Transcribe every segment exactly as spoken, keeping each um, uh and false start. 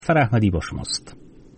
احمدی با شماست.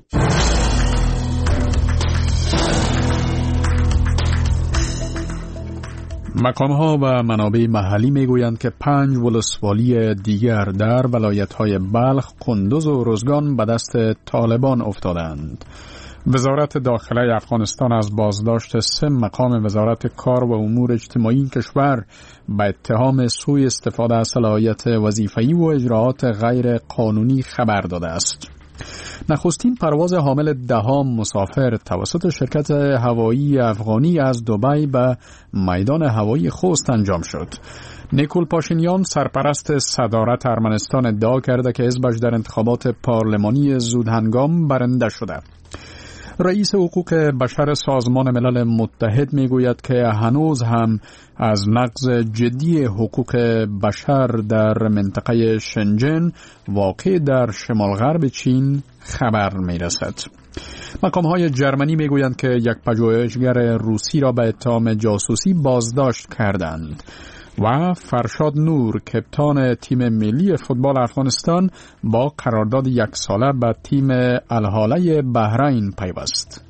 مقام‌ها و منابع محلی میگویند که پنج ولسوالی دیگر در ولایت‌های بلخ، کندوز و روزگان به دست طالبان افتادند. وزارت داخله افغانستان از بازداشت سه مقام وزارت کار و امور اجتماعی کشور به اتهام سوء استفاده از صلاحیت وظیفه‌ای و اجراءات غیر قانونی خبر داده است. نخستین پرواز حامل دهم مسافر توسط شرکت هوایی افغانی از دبی به میدان هوایی خوست انجام شد. نیکول پاشینیان سرپرست صدارت ارمنستان ادعا کرده که حزبش در انتخابات پارلمانی زودهنگام برنده شده. رئیس حقوق بشر سازمان ملل متحد میگوید که هنوز هم از نقض جدی حقوق بشر در منطقه شنجن واقع در شمال غرب چین خبر میرسد. مقام‌های جرمنی میگویند که یک پژوهشگر روسی را به اتهام جاسوسی بازداشت کردند و فرشاد نور کپتان تیم ملی فوتبال افغانستان با قرارداد یک ساله به تیم الهاله بحرین پیوست.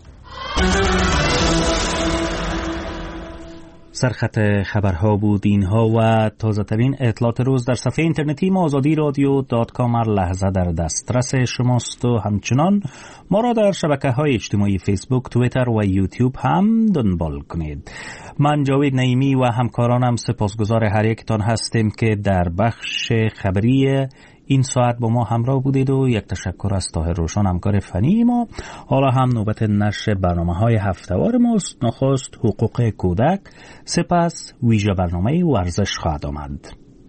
سرخط خبرها بود اینها و تازه ترین اطلاعات روز در صفحه اینترنتی ما آزادی رادیو دات کام هر لحظه در دسترس شماست و همچنان ما را در شبکه‌های اجتماعی فیسبوک، توییتر و یوتیوب هم دنبال کنید. من جاوید نعیمی و همکارانم سپاسگزار هر یکتان هستیم که در بخش خبری این ساعت با ما همراه بودید و یک تشکر از طاهر روشن همکار فنی ما. حالا هم نوبت نشر برنامه‌های هفته‌وار ماست. نخست حقوق کودک، سپس ویژه برنامه ورزش خواهد آمد.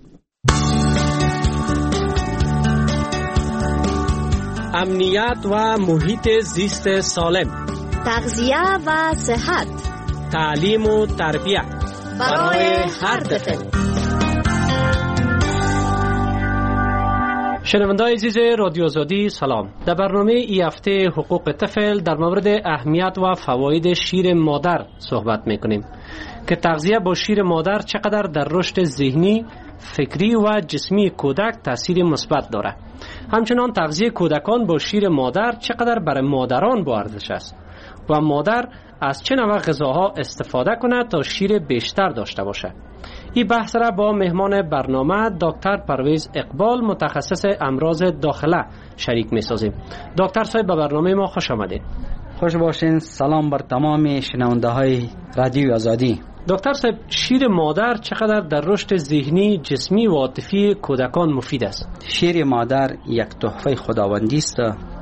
امنیت و محیط زیست سالم، تغذیه و صحت، تعلیم و تربیت برای هر طفل. شنونده‌های عزیز رادیو آزادی سلام. در برنامه ای هفته حقوق طفل در مورد اهمیت و فواید شیر مادر صحبت میکنیم که تغذیه با شیر مادر چقدر در رشد ذهنی، فکری و جسمی کودک تاثیر مثبت دارد. همچنان تغذیه کودکان با شیر مادر چقدر برای مادران با ارزش است و مادر از چه نوع غذاها استفاده کند تا شیر بیشتر داشته باشد. این بحث را با مهمان برنامه دکتر پرویز اقبال متخصص امراض داخله شریک می سازیم. دکتر صاحب به برنامه ما خوش آمدید. خوش باشین. سلام بر تمام شنونده های رادیو آزادی. دکتر صاحب، شیر مادر چقدر در رشد ذهنی، جسمی و عاطفی کودکان مفید است؟ شیر مادر یک تحفه خداوندی است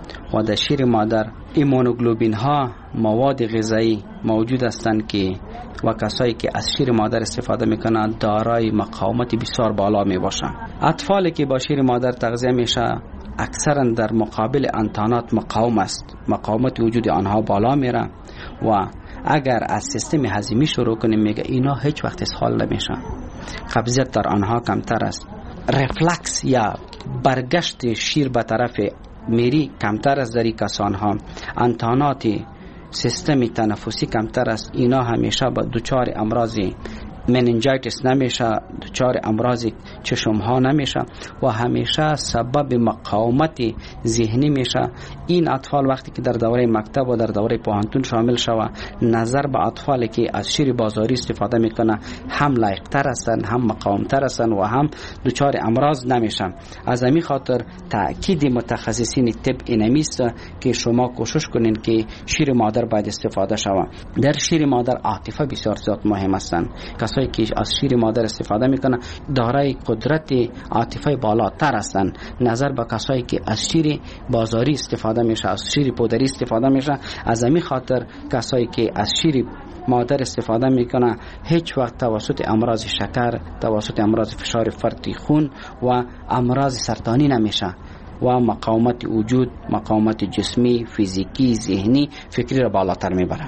و در شیر مادر ایمونوگلوبین ها مواد غذایی موجود هستند که و کسایی که از شیر مادر استفاده میکنند دارای مقاومت بسیار بالا می باشند. اطفالی که با شیر مادر تغذیه میشه اکثرا در مقابل انتانات مقاوم است، مقاومت وجود آنها بالا میره و اگر از سیستم هضمی شروع کنیم میگه اینا هیچ وقت اسهال نمیشن، قبضیت در آنها کمتر است، رفلکس یا برگشت شیر به طرف میری کمتر است در این کسان ها، انتانات سیستم تنفسی کمتر است، اینا همیشه با دچار امراض مننجایتس نمیشه، دچار امراض چشم ها نمیشه و همیشه سبب مقاومت ذهنی میشه. این اطفال وقتی که در دوره مکتب و در دوره پوهنتون شامل شوه، نظر به اطفالی که از شیر بازاری استفاده میکنه هم لایق تر هستن، هم مقاوم تر هستن و هم دچار امراض نمیشن. از همین خاطر تاکید متخصصین طب اینمیست که شما کوشش کنین که شیر مادر باید استفاده شوه. در شیر مادر عاطفه بسیار زیاد مهم هستن. کسایی که از شیر مادر استفاده میکنه دارای قدرت عاطفه بالاتر هستن نظر به کسایی که از شیر بازاری استفاده میشه، از شیر پودری استفاده میشه. از همین خاطر کسایی که از شیر مادر استفاده میکنه هیچ وقت توسط امراض شکر، توسط امراض فشار فرط خون و امراض سرطانی نمیشه و مقاومت وجود، مقاومت جسمی، فیزیکی، ذهنی، فکری را بالاتر میبره.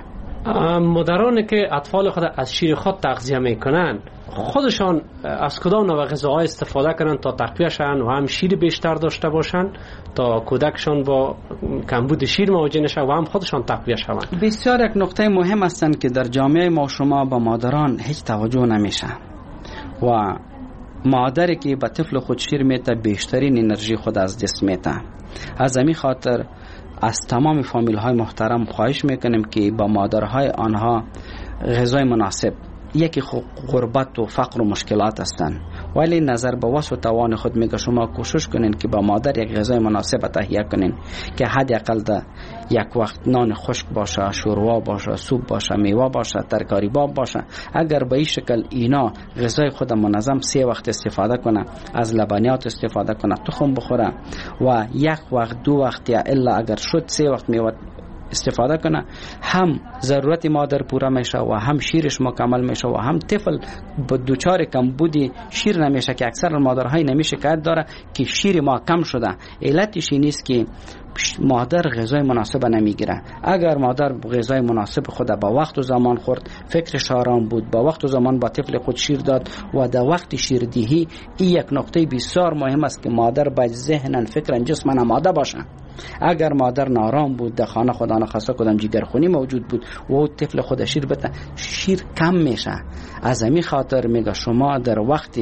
مادرانی که اطفال خود از شیر خود تغذیه میکنن خودشان از کدام نوع غذاها استفاده کنن تا تقویه شن و هم شیر بیشتر داشته باشن تا کودکشان با کمبود شیر مواجه نشه و هم خودشان تقویه شوند؟ بسیار یک نقطه مهم هستند که در جامعه ما شما با مادران هیچ توجه نمیشه و مادری که به طفل خود شیر میده بیشترین انرژی خود از دست میده. از همین خاطر از تمام فامیل های محترم خواهش میکنیم که با مادرهای آنها غذای مناسب، یکی غربت و فقر و مشکلات هستند، ولی نظر به وسع و توان خود میگه شما کوشش کنین که با مادر یک غذای مناسب تهیه کنین که حداقل ده یک وقت نان خشک باشه، شوروا باشه، سوپ باشه، میوه باشه، ترکاری باب باشه. اگر به این شکل اینا غذای خود منظم سه وقت استفاده کنه، از لبنیات استفاده کنه، تخم بخوره و یک وقت دو وقت یا الا اگر شد سه وقت میوه استفاده کنه، هم ضرورت مادر پورا میشه و هم شیرش مکمل میشه و هم طفل با دوچار کمبودی شیر نمیشه که اکثر مادرهای نمیشه شکایت داره که شیر ما کم شده. علتش این است که مادر غذای مناسب نمیگیره. اگر مادر غذای مناسب خود با وقت و زمان خورد، فکرش آرام بود، با وقت و زمان با طفل خود شیر داد و در وقت شیردهی، این یک نکته بسیار مهم است که مادر باید ذهناً فکراً جسماً آماده باشه. اگر مادر نارام بود، در خانه خدا نخواسته کدام جگرخونی موجود بود و او طفل خود شیر بده، شیر کم میشه. از همین خاطر میگه شما در وقت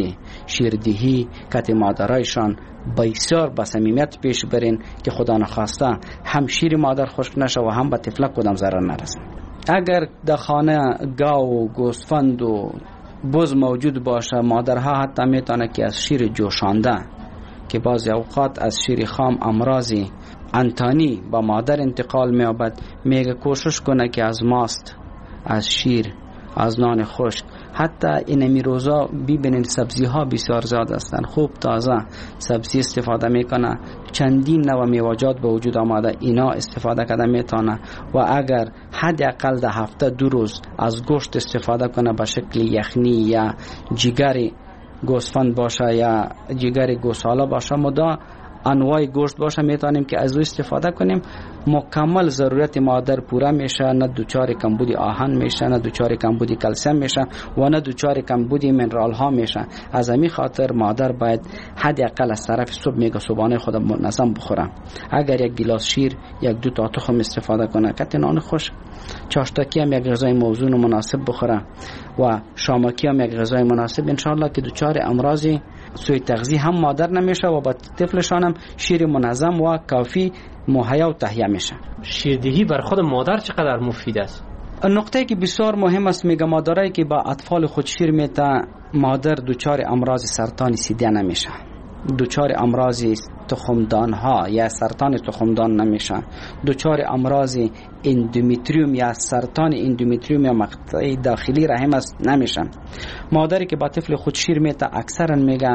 شیردهی کت مادرایشان بسیار با صمیمیت پیش برین که خدا نخواسته هم شیر مادر خشک نشه و هم به طفل کدام ضرر نرسه. اگر در خانه گاو و گوسفند و بز موجود باشه، مادرها حتی میتونه که از شیر جوشانده که بعضی اوقات از شیر خام امراضی انتانی با مادر انتقال میابد، میگه کوشش کنه که از ماست، از شیر، از نان خشک، حتی اینمی روزا ببینین سبزی ها بسیار زیاد هستند، خوب تازه سبزی استفاده میکنه، چندین نوع میوه‌جات به وجود آمده، اینا استفاده کرده میتونه. و اگر حداقل در هفته دو روز از گوشت استفاده کنه به شکل یخنی یا جگر گوسفند باشه یا جگر گوساله باشه، مدا انواع گوشت باشه، میتونیم که از او استفاده کنیم. مکمل ضرورت مادر پورا میشه، نه دوچار کمبود آهن میشه، نه دوچار کمبود کلسیم میشه و نه دوچار کمبود منرال ها میشه. از همین خاطر مادر باید حداقل از طرف صبح میگه صبحانه خود منظم بخوره. اگر یک گلاس شیر، یک دو تا تخم استفاده کنه، کت نان خشک، چاشتکی هم یک غذای موزون و مناسب بخوره و شامکی هم یک غذای مناسب، انشالله که دوچار امراضی سوی تغذیه هم مادر نمیشه و با طفلشان هم شیر منظم و کافی مهیا و تهیه میشه. شیردهی بر خود مادر چقدر مفید است؟ نقطه که بسیار مهم است، میگه مادرایی که با اطفال خود شیر میته، مادر دوچار امراض سرطان سیده نمیشه، دوچار امراض تخمدان ها یا سرطان تخمدان نمیشه، دوچار امراض اندومتریوم یا سرطان اندومتریوم یا مقطع داخلی رحم است نمیشه. مادری که با طفل خود شیر میته اکثرا میگه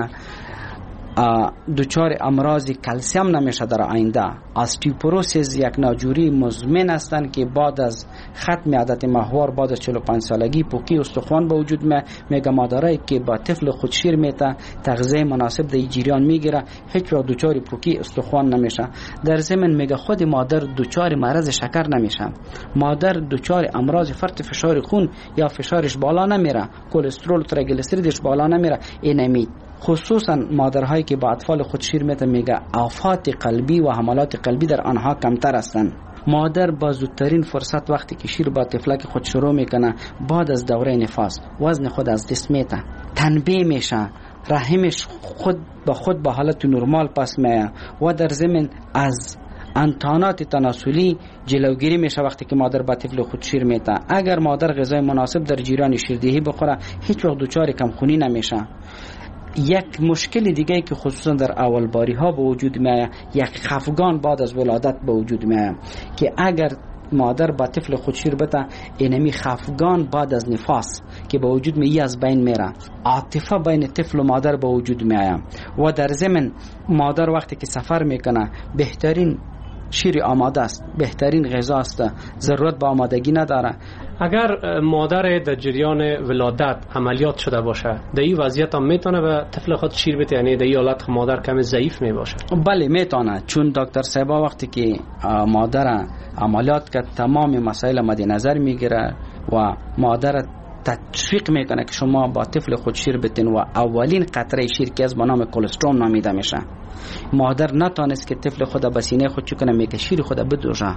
دوچار امراض کلسیم نمیشه در آینده. آستیوپوروسیس یک ناجوری مزمن هستند که بعد از ختم عادت ماهوار، بعد از چهل و پنج سالگی پوکی استخوان به وجود می میگه مادرایی که با طفل خود شیر میته تغذیه مناسب در جریان میگیره، هیچ وقت دوچار پوکی استخوان نمیشه. در ضمن میگه خود مادر دوچار مرض شکر نمیشه، مادر دوچار امراض فرط فشار خون یا فشارش بالا نمیره، کلسترول تریگلیسیریدش بالا نمیره. اینمی خصوصا مادرهایی که با اطفال خود شیر میته میگه آفات قلبی و حملات قلبی در آنها کمتر هستند. مادر با زودترین فرصت وقتی که شیر با طفلک خود شروع میکنه، بعد از دوره نفاس وزن خود از دست میته، تنبیه میشه، رحمش خود با خود به حالت نرمال پس میه و در ضمن از انتانات تناسلی جلوگیری میشه وقتی که مادر با طفل خود شیر میته. اگر مادر غذای مناسب در جریان شیردهی بخوره، هیچ وقت دچار کمخونی نمیشه. یک مشکل دیگه که خصوصا در اولباری ها به وجود میاد، یک خفگان بعد از ولادت به وجود میاد که اگر مادر با طفل خود شیر بده، اینمی خفگان بعد از نفاس که به وجود میاد از بین میره، عاطفه بین طفل و مادر به وجود میاد و در ضمن مادر وقتی که سفر میکنه بهترین شیر آماده است، بهترین غذا است، ضرورت به آمادگی نداره. اگر مادر در جریان ولادت عملیات شده باشه، در این وضعیت هم میتونه به طفل خود شیر بده؟ یعنی در این حالت مادر کمی ضعیف می باشه؟ بله میتونه، چون دکتر صاحبا وقتی که مادر عملیات کرد تمام مسائل مد نظر میگیره و مادر تشویق میکنه که شما با طفل خود شیر بتین و اولین قطره شیر که از به نام کلسترول نامیده میشه مادر نتانست که طفل خود به سینه خود چکنه میگه شیر خود بدوزه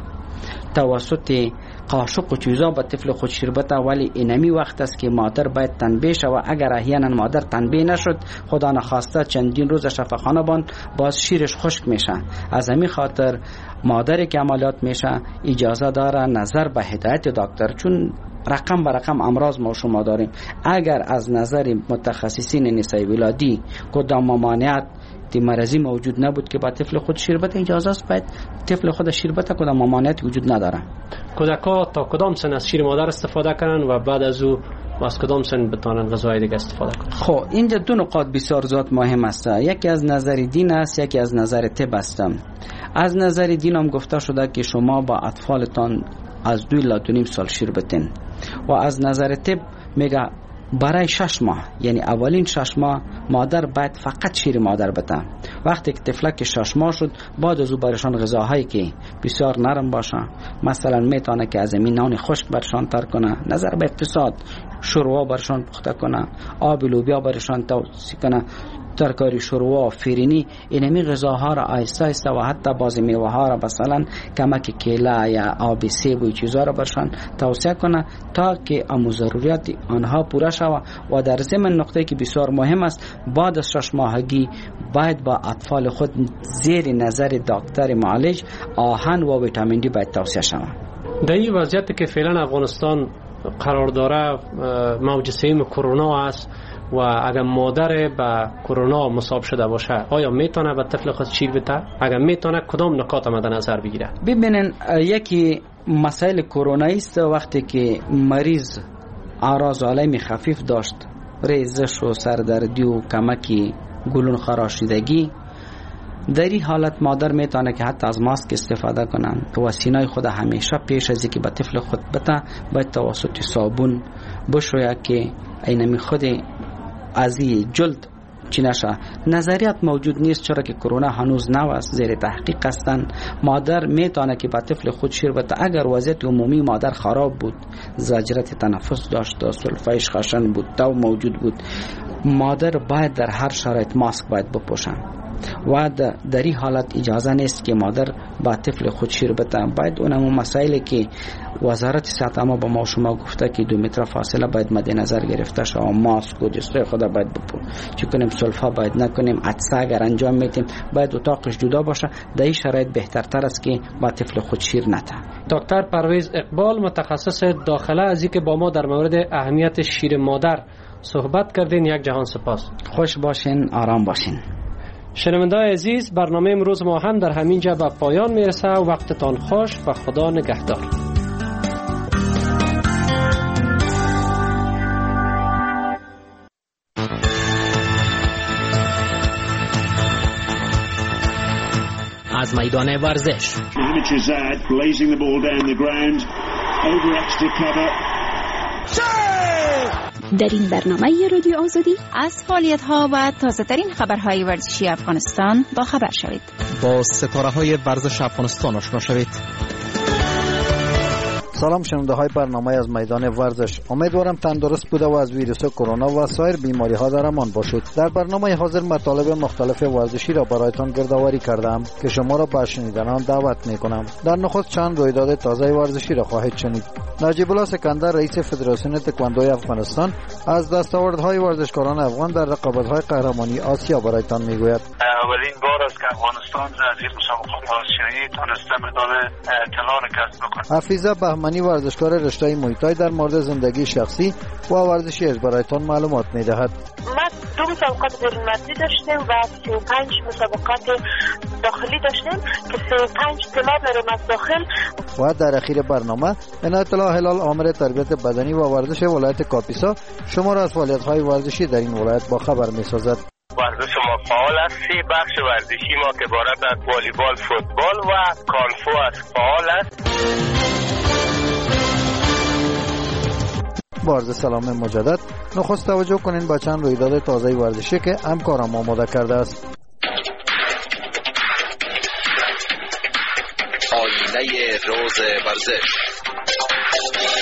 توسط قاشق و چیزا به طفل خود شیر بده، ولی اینمی وقت است که مادر باید تنبیه شد و اگر احیانا مادر تنبیه نشد خدا نخواسته چندین روز شفاخانه باند باز شیرش خشک میشه. از همین خاطر مادری که عملیات میشه اجازه داره نظر به هدایت دکتر، چون رقم به رقم امراض ما شما داریم. اگر از نظر متخصصین نسای ولادی کدام ممانعت تی مرضی موجود نبود که با طفل خود شیر بده، اجازه است باید طفل خود شیر بده، کدام ممانعت وجود نداره. کودک‌ها تا کدام سن از شیر مادر استفاده کنن و بعد از او از کدام سن بتونن غذای دیگه استفاده کنن؟ خب اینجا دو نکات بسیار زیاد مهم است. یکی از نظر دین است، یکی از نظر طب است. از نظر دین هم گفته شده که شما با اطفالتان از دو الی دو نیم سال شیر بتین و از نظر طب میگه برای شش ماه، یعنی اولین شش ماه مادر باید فقط شیر مادر بده. وقتی که طفلک شش ماه شد بعد از او برشان غذاهایی که بسیار نرم باشه، مثلا میتونه که از این نان خشک برشان تر کنه، نظر به اقتصاد شوروا برشان پخته کنه، آب لوبیا برشان توصیه کنه، ترکاری شوروا فرینی، اینمی غذاها را آهسته آهسته و حتی بعضی میوه ها را مثلا کمک کیله یا آب سیب و چیزا را برشان توصیه کنه تا که امو ضروریات آنها پوره شود. و در ضمن نقطه که بسیار مهم است، بعد از شش ماهگی باید با اطفال خود زیر نظر دکتر معالج آهن و ویتامین دی باید توصیه شود. در این وضعیت که فعلا افغانستان قرار داره موج سوم کرونا است و اگر مادر به کرونا مصاب شده باشه آیا میتونه به طفل خود شیر بده؟ اگر میتونه کدام نکات مد نظر بگیره؟ ببینن یکی مسائل کرونایی است، وقتی که مریض اعراض علائم خفیف داشت، ریزش و سردردی و کمکی گلون خراشیدگی، در این حالت مادر میتونه که حتی از ماسک استفاده کنن و سینای خود همیشه پیش از اینکه به طفل خود بده باید توسط صابون بشوید که اینمی خود از جلد چی نشه. نظریات موجود نیست چرا که کرونا هنوز نو است، زیر تحقیق هستن. مادر میتونه که با طفل خود شیر بده اگر وضعیت عمومی مادر خراب بود، زجرت تنفس داشت، سلفایش خشن بود، تو موجود بود، مادر باید در هر شرایط ماسک باید بپوشن و در این حالت اجازه نیست که مادر با طفل خود شیر بده. باید اونم مسائلی که وزارت صحت ما با ما شما گفته که دو متر فاصله باید مد نظر گرفته شود، ماسک و دستای خود باید بپو چی کنیم، سلفا باید نکنیم، عطسه اگر انجام میتیم باید اتاقش جدا باشه. در این شرایط بهترتر است که با طفل خود شیر نده. دکتر پرویز اقبال متخصص داخله از اینکه با ما در مورد اهمیت شیر مادر صحبت کردین، یک جهان سپاس. خوش باشین، آرام باشین. شنونده‌های عزیز، برنامه امروز ما هم در همین جا به پایان میرسه. وقتتان خوش و خدا نگهدار. از میدان ورزش در این برنامه رادیو آزادی از فعالیت‌ها و تازه‌ترین خبرهای ورزشی افغانستان با خبر شوید. با ستاره‌های ورزش افغانستان آشنا شوید. سلام شنونده های برنامه از میدان ورزش، امیدوارم تندرست بوده و از ویروس کرونا و سایر بیماری ها در امان باشید. در برنامه حاضر مطالب مختلف ورزشی را برایتان گردآوری کردم که شما را به شنیدن آن دعوت می کنم. در نخست چند رویداد تازه ورزشی را خواهید شنید. نجیب الله سکندر رئیس فدراسیون تکواندو افغانستان از دستاوردهای ورزشکاران افغان در رقابت‌های قهرمانی آسیا برایتان میگوید. اولین بار است که افغانستان از این مسابقات آسیایی تونسته مدال طلا را کسب بکنه. حفیظه بهمنی ورزشکار رشته مویتای در مورد زندگی شخصی و ورزشی از برایتان معلومات می‌دهد. ما دو مسابقات بین‌المللی داشتیم و سی و پنج مسابقات داخلی داشتیم که سی و پنج طلا داریم از داخل. و در اخیر برنامه عنایت الله هلال آمر تربیت بدنی و ورزش ولایت کاپیسا شما را از فعالیت‌های ورزشی در این ولایت با خبر می‌سازد. ورزش ما فعال است. سی بخش ورزشی ما که عبارت از والیبال، فوتبال و کانفو است فعال است. با عرض سلام مجدد، نخست توجه کنین با چند رویداد تازه ورزشی که همکارم آماده کرده است. آینه روز ورزش.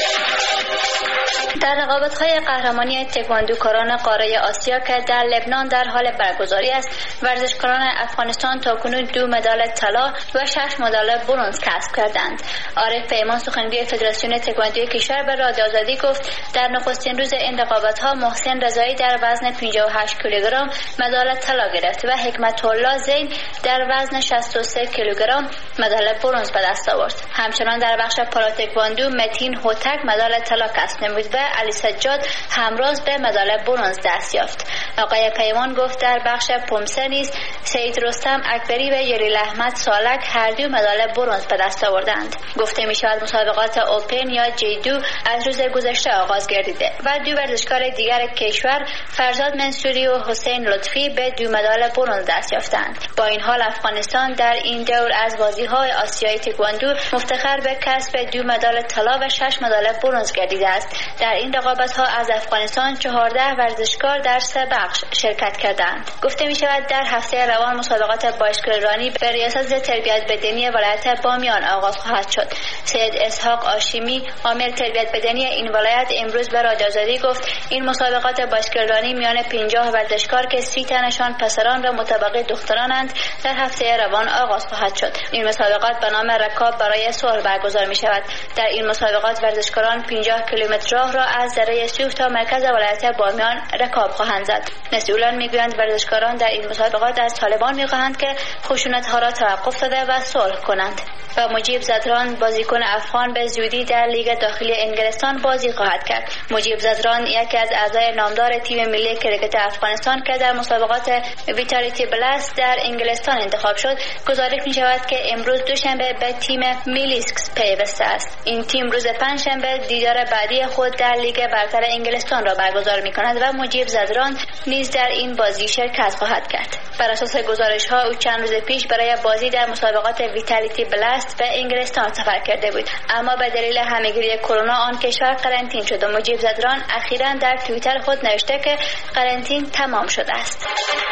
در رقابت‌های قهرمانی تکواندوکاران قاره آسیا که در لبنان در حال برگزاری است، ورزشکاران افغانستان تاکنون دو مدال طلا و شش مدال برنز کسب کردند. عارف پیمان سخنگوی فدراسیون تکواندوی کشور به رادیو آزادی گفت در نخستین روز این رقابت‌ها محسن رضایی در وزن پنجاه و هشت کیلوگرم مدال طلا گرفت و حکمت الله زین در وزن شصت و سه کیلوگرم مدال برنز به دست آورد. همچنان در بخش پارا تکواندو متین هوتک مدال طلا کسب نمود و علی سجاد همراز به مدال برنز دست یافت. آقای پیمان گفت در بخش پمسه نیز سید رستم اکبری و یریل احمد سالک هر دو مدال برنز به دست آوردند. گفته می شود مسابقات اوپن یا جی دو از روز گذشته آغاز گردیده و دو ورزشکار دیگر کشور فرزاد منصوری و حسین لطفی به دو مدال برنز دست یافتند. با این حال افغانستان در این دور از بازی‌های آسیایی تکواندو مفتخر به کسب دو مدال طلا و شش مدال برنز گردیده است. در این رقابت‌ها از افغانستان چهارده ورزشکار در سه بخش شرکت کردند. گفته می شود در هفته روان مسابقات باشکلرانی به ریاست تربیت بدنی ولایت بامیان آغاز خواهد شد. سید اسحاق آشیمی عامل تربیت بدنی این ولایت امروز به رادیو آزادی گفت این مسابقات باشکلرانی میان پنجاه ورزشکار که سی تنشان پسران و متبقی دخترانند در هفته روان آغاز خواهد شد. این مسابقات به نام رکاب برای صلح برگزار می شود. در این مسابقات ورزشکاران پنجاه کیلومتر راه را از دره سوخت تا مرکز ولایت بامیان رکاب خواهند زد. مسئولان میگویند ورزشکاران در این مسابقات از طالبان میخواهند که خشونت‌ها را توقف داده و صلح کنند. و مجیب زدران بازیکن افغان به زودی در لیگ داخلی انگلستان بازی خواهد کرد. مجیب زدران یکی از اعضای نامدار تیم ملی کرکت افغانستان که در مسابقات ویتالیتی بلاست در انگلستان انتخاب شد، گزارش می شود که امروز دوشنبه به تیم میلیسکس پیوسته است. این تیم روز پنجشنبه دیدار بعدی خود در لیگ برتر انگلستان را برگزار می کند و مجیب زدران نیز در این بازی شرکت خواهد کرد. بر اساس گزارش ها او چند روز پیش برای بازی در مسابقات ویتالیتی بلاست به انگلستان سفر کرده بود، اما به دلیل همهگیری کرونا آن کشور قرنطین شد و مجیب زدران اخیراً در توییتر خود نوشته که قرنطین تمام شده است.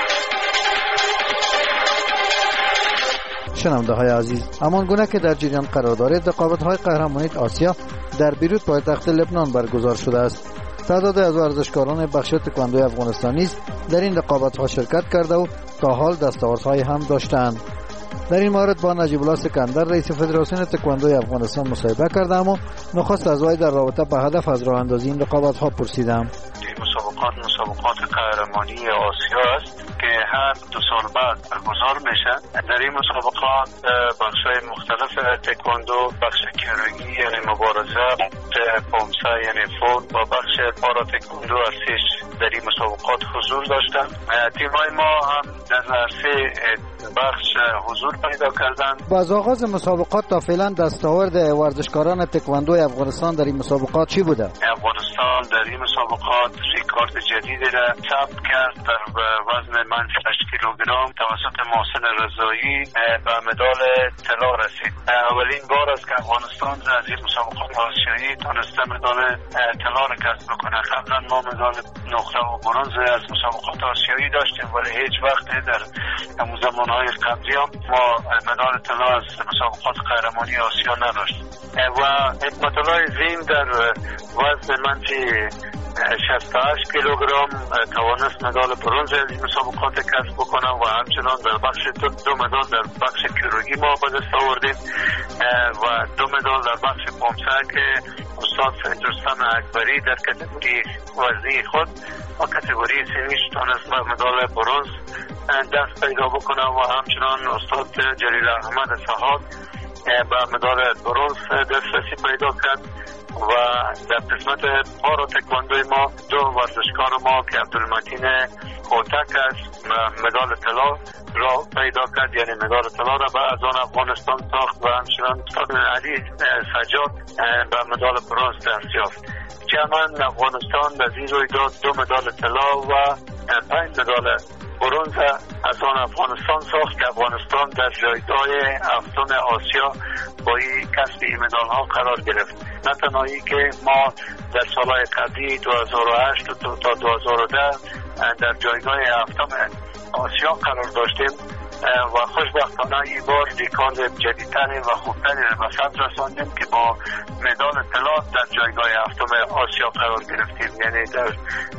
شنونده های عزیز، همان گونه که در جریان قرار دارید رقابت های قهرمانی آسیا در بیروت پایتخت لبنان برگزار شده است. تعداد از ورزشکاران بخش تکواندوی افغانستان نیز در این رقابت ها شرکت کرده و تا حال دستاوردهای هم داشتند. در این مورد با نجیب الله سکندر رئیس فدراسیون تکواندوی افغانستان مصاحبه کردم و نخست از وی در رابطه به هدف از راه اندازی این رقابت ها پرسیدم. این مسابقات مسابقات قهرمانی آسیا است که هر دو سال بعد برگزار میشه. در این مسابقات بخش‌های مختلف تکواندو، بخش کرگی یعنی مبارزه، پومسه یعنی فوت و بخش پارا تکواندو ارتش در این مسابقات حضور داشتند. تیم‌های ما هم در عرصه بخش حضور پیدا کردند. با از آغاز مسابقات تا فعلا دستاورد ورزشکاران تکواندوی افغانستان در این مسابقات چی بوده؟ افغانستان در این مسابقات ریکورد جدیدی را ثبت کرد. در وزن منفی هشت کیلوگرم توسط محسن رضایی به مدال طلا رسید. اولین بار است که افغانستان از این مسابقات آسیایی تونسته مدال طلا را کسب کنه. قبلا ما مدال نقره و برنز از مسابقات آسیایی داشتیم ولی هیچ وقت در زمانهای قبلی هم ما مدال طلا از مسابقات قهرمانی آسیا نداشتیم. و حکمت الله زین در وزن منفی شصت و هشت کیلوگرم توانست مدال برنز از این مسابقات کسب بکنه و همچنان در بخش دو, دو مدال در بخش کیروگی ما به دست آوردیم و دو مدال در بخش پومسه که استاد سید رستم اکبری در کاتگوری وزنی خود و کاتگوری سنیش تونست مدال برنز دست پیدا بکنه و همچنان استاد جلیل احمد صحاب به مدال برنز دسترسی پیدا کرد. و در قسمت پارا تکواندوی ما دو ورزشکار ما که عبدالمتین هوتک است مدال طلا را پیدا کرد، یعنی مدال طلا را به ازان افغانستان ساخت و همچنان استاد علی سجاد به مدال برنز دست یافت. جمعاً افغانستان در این رویداد دو مدال طلا و پنج مدال برنز از آن افغانستان ساخت که افغانستان در جایگاه هفتم آسیا با این کسب این مدال ها قرار گرفت. نه تنهایی که ما در سالهای قبلی دو هزار و هشت تا دو هزار و ده در جایگاه هفتم آسیا قرار داشتیم، و خوشبختانه این بار ریکارد جدیدتری و خوبتری را به ثبت رساندیم که با مدال طلا در جایگاه هفتم آسیا قرار گرفتیم. یعنی در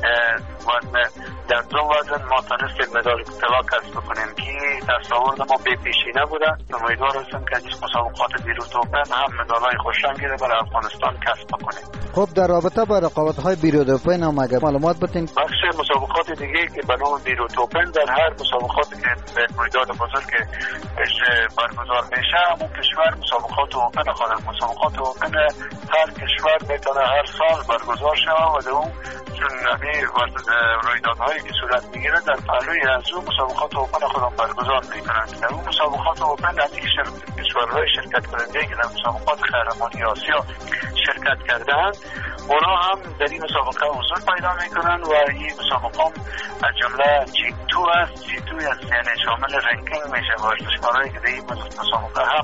وزن در دو وزن ما تونستیم مدال طلا کسب بکنیم که دستاورد ما بی پیشینه بوده. امیدوار هستم که از مسابقات بیروت اوپن هم مدال‌های خوشرنگی را برای افغانستان کسب بکنیم. خب در رابطه با رقابت‌های بیروت اوپن هم اگر معلومات بدین؟ بخش مسابقات دیگه که به نام بیروت اوپن در هر مسابقاتی که در میدان بزرگ برگزار میشه، همون کشور مسابقات اوپن خودم مسابقات اوپن هر کشور میتونه هر سال برگزار شود و در اون چون نمی رویدادهایی که صورت میگیره در پهلوی از اون مسابقات اوپن خودم برگزار میکنند. در اون مسابقات اوپن همیک کشورهای شرکت کننده که در مسابقات قهرمانی آسیا شرکت کردند اونا هم در این مسابقه حضور پیدا میکنن و این مسابقه هم از جمله جی تو است. جی تو است یعنی شامل رنکینگ میشه ورزشکارایی که در این مسابقه هم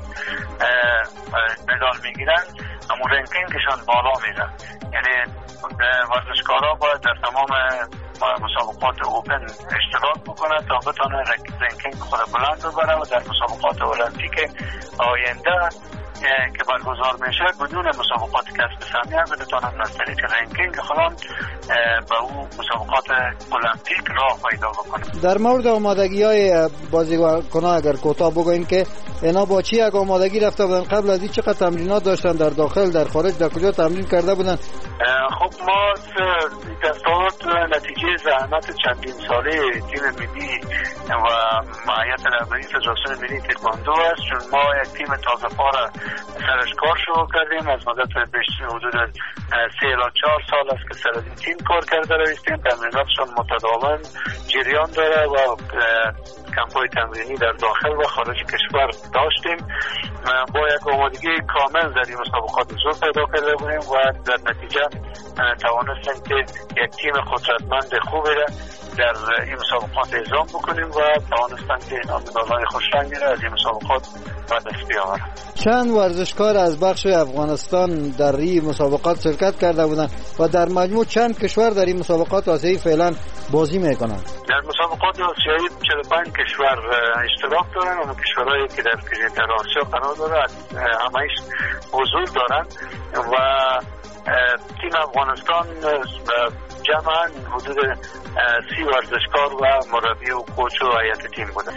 مدال میگیرن، اما رنکینگشان بالا میره. یعنی ورزشکارا باید در تمام مسابقات اوپن اشتراک بکنه تا بتونه رنکینگ خود بلند ببره و در مسابقات المپیک آینده که برگزار میشه بدون مسابقات کسب سهمیه بتونن از طریق رنکینگ خودم به اون مسابقات المپیک راه پیدا بکنن. در مورد آمادگی های بازیکنان اگر کوتاه بگوین که اینا با چی یک آمادگی رفته بودن؟ قبل از این چقدر تمرینات داشتن؟ در داخل در خارج در کجا تمرین کرده بودن؟ خب ما دستاورد نتیجه زحمت چندین ساله تیم ملی و هیئت رهبری فدراسیون ملی تکواندو است. چون ما یک تیم تازه پا را سرش کار شروع کردیم. از مدت بیشتر حدود سه الی چهار سال است که سر این تیم کار کرده رویستیم. تمریناتشان متداول جریان داره و کمپ‌های تمرینی در داخل و خارج کشور داشتیم. با یک آمادگی کامل در این مسابقات حضور پیدا کرده بودیم و در نتیجه توانستیم که یک تیم قدرتمند خوبی را در این مسابقات اعزام بکنیم و توانستیم که این مدال‌های خوشرنگی را از این مسابقات به دست بیاوریم. چند ورزشکار از بخش افغانستان در این مسابقات شرکت کرده بودند و در مجموع چند کشور در این مسابقات آسیایی فعلا بازی میکنند؟ در مسابقات آسیایی چهل و پنج کشور اشتراک دارند و کشورهایی که در در آسیا قرار دارند همه‌اش حضور دارند و تیم افغانستان جمعاً حدود سی ورزشکار و مربی و کوچ و هیئت تیم بودند.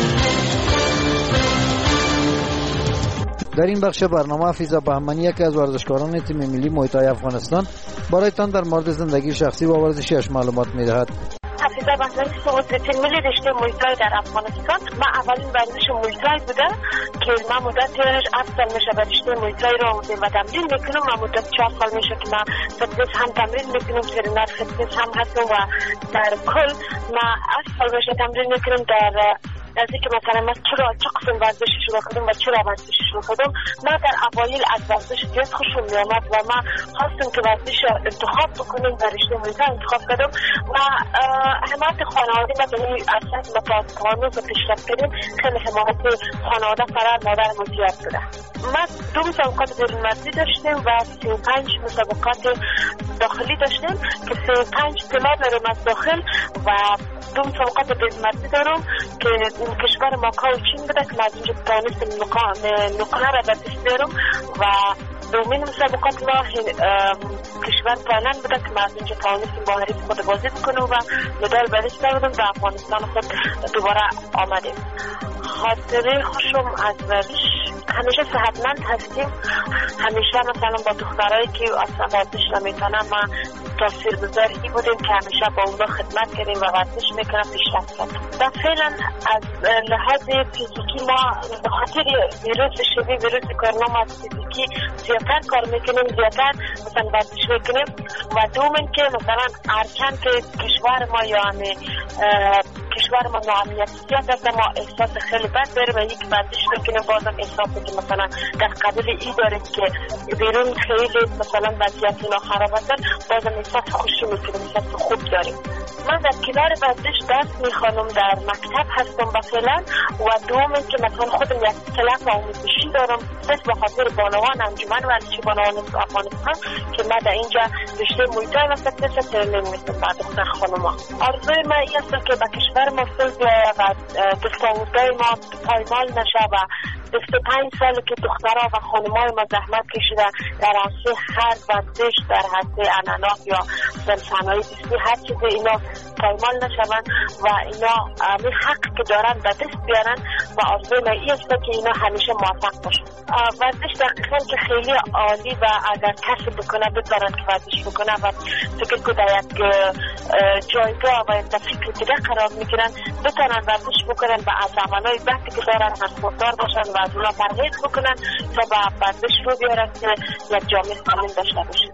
در این بخش برنامه فیضا بهمنی یکی از ورزشکاران تیم ملی موی تای افغانستان برایتان در مورد زندگی شخصی و ورزشیش معلومات می‌دهد. حفیظه بهمنی صحبت تیم ملی رشته موی تای در افغانستان. من اولین ورزش موی تای بوده که من مدت هفت سال میشه به رشته موی تای را آمدیم و تمرین میکنم. من مدت چهار سال میشه که من فتنس هم تمرین میکنم، ترینر فتنس هم هستم و در کل من هفت سال میشه تمرین میکنم. در از اینکه مثلا من چرا چه قسم ورزش شروع کردم و چرا ورزش شروع کردم، من در اوایل از ورزش زیاد خوشم میامد و من خواستم که ورزش انتخاب بکنم و رشته موی تای انتخاب کردم و حمایت خانواده من به این اصلا متاسفانه و پیشرفت کردیم. خیلی حمایت خانواده فرار مادرم زیاد بوده. من دو مسابقات بیرون‌مرزی داشتیم و سی و پنج مسابقات داخلی داشتیم که سی و پنج طلا دارم از داخل و دو مسابقات بیرون‌مرزی دارم که کشور ماکاو چین بوده که من از اینجا توانستم نقره را به دست بیارم و دومین مسابقات ما کشور تایلند بوده که من از اینجا توانستم با حریف خود بازی بکنم و مدال به دست بیارم و افغانستان خود دوباره آمدیم. خاطره خوشم از ورزش همیشه صحتمند هستیم. همیشه مثلا با دخترایی که اصلا ورزش نمیکنن ما تاثیرگذاری بودیم که همیشه با اونها خدمت کردیم و ورزش میکنم پیشرفت کردیم. و فعلا از لحاظ فیزیکی ما به خاطر ویروس شبیه ویروس کرونا ما از فیزیکی زیادتر کار میکنیم، زیادتر مثلا ورزش میکنیم و دومین که مثلا هرچند که کشور ما یعنی کشور ما ناامنیت زیاد است ما احساس خیلی بد داریم و یک ورزش میکنیم بازم احساس که مثلا در قبیل ای داریم که بیرون خیلی مثلا وضعیت اینا خراب هستن بازم احساس خوشی میکنیم، احساس خوب داریم. من در کنار ورزش درس میخوانم، در مکتب هستم با فعلا و دومین که مثلا خودم یک کلاس آموزشی دارم بس به خاطر بانوان انجمن ورزشی بانوان افغانستان که من در اینجا رشته موی تای و فتنس ترینینگ میکنم با دختر خانوما. آرزوی من این است که به کشور دختر مسئول بیایه و دست آموزگاه ما پایمال نشه و بیست و پنج سال که دخترها و خانمای ما زحمت کشیده در عرصه خرد و زشت، در عرصه اناناف یا در صنایع دستی هر چیز اینا پایمال نشوند و اینا همین حق که دارن به دست بیارن و آرزوی من این است که اینا همیشه موفق باشن. ورزش دقیقا که خیلی عالی و اگر کسی بکنه بذارن که ورزش بکنه و فکر که در یک جایگاه و در فکر دیگه قرار میگیرن بتونن ورزش بکنن و از عملهای بدی که دارن خوددار باشن و از اونا پرهیز بکنن تا به ورزش رو بیارن که یک جامعه سالم داشته باشه.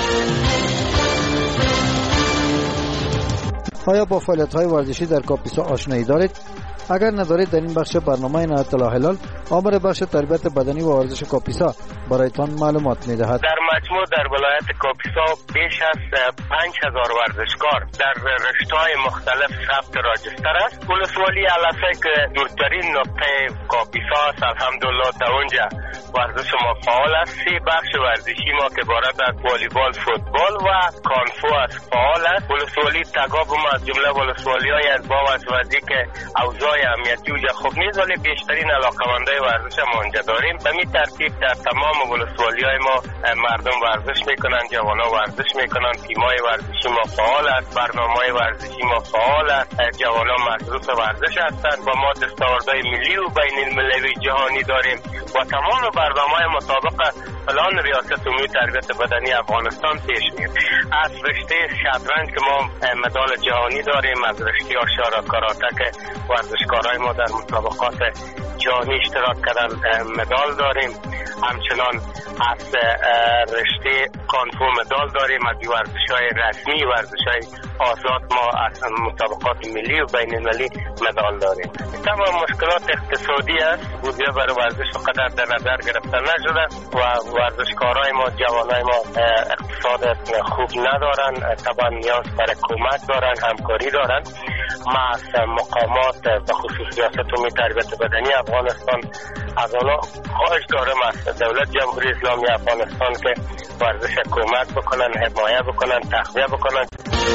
آیا با فعالیت‌های ورزشی در کاپیسا آشنایی دارید؟ اگر ندارید در این بخش برنامه نهایت الهلال آمر بخش تربیت بدنی و ورزش کاپیسا برایتان معلومات می‌دهد. در مجموع در ولایت کاپیسا بیش از پنج هزار ورزشکار در رشته‌های مختلف ثبت راجستر است. ولسوالی علفه که دورترین نقطه کاپیسا است، الحمدلله تا اونجا ورزش ما فعال است. سه بخش ورزشی ما که عبارت از والیبال، فوتبال و کانفو است فعال است. ولسوالی تگاب هم از جمله ولسوالی‌های از با وزوازی که اوضاع امنیتی اونجا خوب نیست ولی بیشترین علاقه‌مندای ورزش ما اونجا داریم. به این ترتیب در تمام ولسوالی‌های ما مردم ورزش میکنن، جوانان ورزش میکنن، تیم‌های ورزشی ما فعال است، برنامه‌های ورزشی ما فعال است، جوانان مصروف ورزش هستند و ما دستاوردهای ملی و بین المللی جهانی داریم و تمام برنامه‌های مطابق پلان ریاست امور تربیت بدنی افغانستان پیش میره. از رشته شطرنج که ما مدال جهانی داریم، از رشته آشارا کاراته که ورزشکارای ما در مسابقات جهانی اشتراک کردن مدال داریم، همچنان از رشته کانفو مدال داریم. از ورزش‌های رسمی، ورزش‌های آزاد ما از مسابقات ملی و بین المللی مدال داریم. تمام مشکلات اقتصادی است، بودجه برای ورزش فقط در نظر گرفته نشده و ورزشکارای ما، جوانای ما اقتصاد خوب ندارن، طبعا نیاز برای کمک دارن، همکاری دارن. ما از مقامات به خصوص ریاست امور تربیت بدنی افغانستان از آنها خواهش دارم از دولت جمهوری اسلامی افغانستان که ورزش کمک بکنن، حمایت بکنن، تقویت بکنن.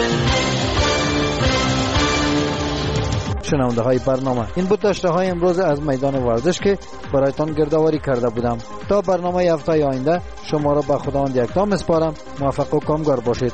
شنونده های برنامه، این بود داشته های امروز از میدان ورزش که برایتان گردآوری کرده بودم. تا برنامه هفته آینده شما را به خداوند یکتا میسپارم. موفق و کامگار باشید.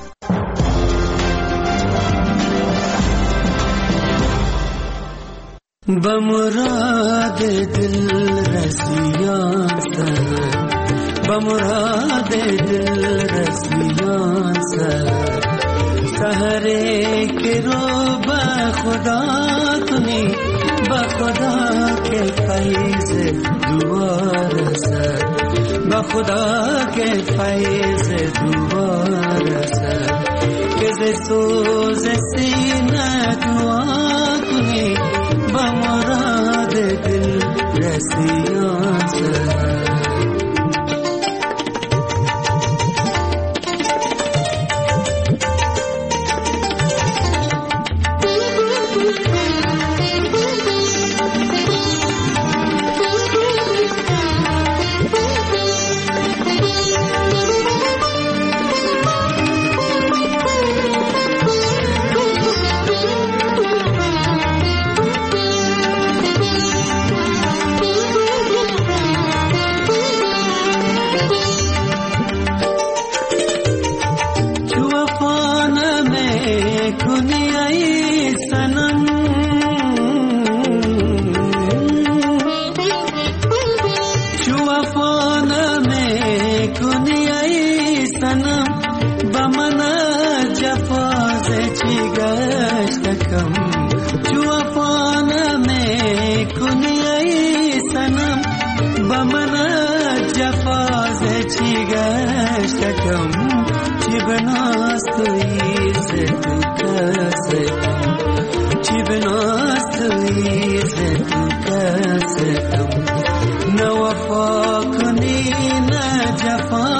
بمراد دل رسیان سر، بمراد دل رسیان سر، سحره که رو با خدا کنی، با خدا که فیض دوار سر، با خدا که فیض دوار سر، که ز سوز سینه دعا کنی، با مراد دل رسیان سر. No, I fuck,